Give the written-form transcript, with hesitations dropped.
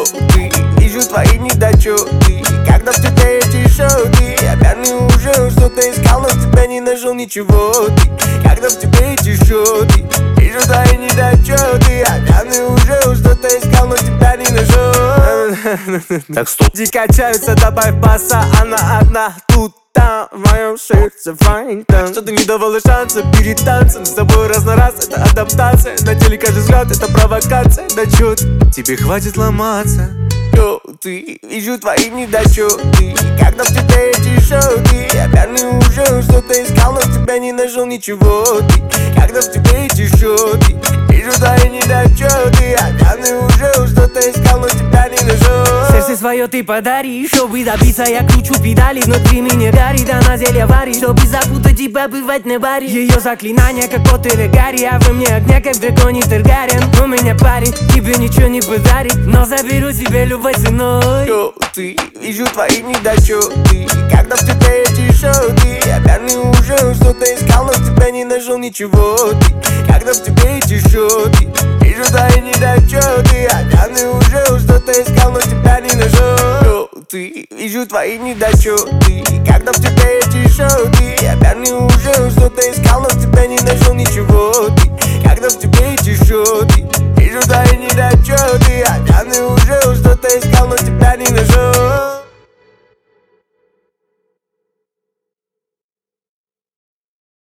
ты, вижу твои недочеты. Когда в тебе эти шоты, я пьяный уже что-то искал, но в тебя не нашел ничего. Ты, когда в тебе эти шоты, вижу твои недочеты. Я пьяный уже что-то искал, но тебя не нашел. Так, стоп. Ди качаются, добавь баса, она одна тут. Там в моем сердце файн там. Что ты не давала шанса перед танцем. С тобой раз на раз это адаптация. На теле каждый взгляд это провокация. Да чё тебе хватит ломаться. Йоу, ты, вижу твои недочеты. Когда в тебе эти шоты, я пьяный уже что-то искал, но в тебя не нашел ничего. Ты, когда в тебе эти шоты, вижу твои недочеты. Я пьяный уже что-то искал, но тебя не нашел. Сердце свое ты подари, чтобы добиться, я кручу педали. Внутри меня горит, она зелье варит, чтобы запутать и побывать на баре. Ее заклинание, как кот или Гарри, а во мне огня, как в драконе Таргариен. У меня парень, тебе ничего не подарит, но заберу себе любой ценой. Йоу, ты, вижу твои недочеты. Когда в тебе эти шоты, я пьяный уже что-то искал, но в тебя не нашел ничего. Ты, когда в тебе эти шоты, вижу твои недочеты. Я пьяный уже что-то искал, но тебя не нашел. Йоу, ты, вижу твои недочеты. Когда в тебе эти шоты, я пьяный уже что-то искал, но в тебя не нашел ничего.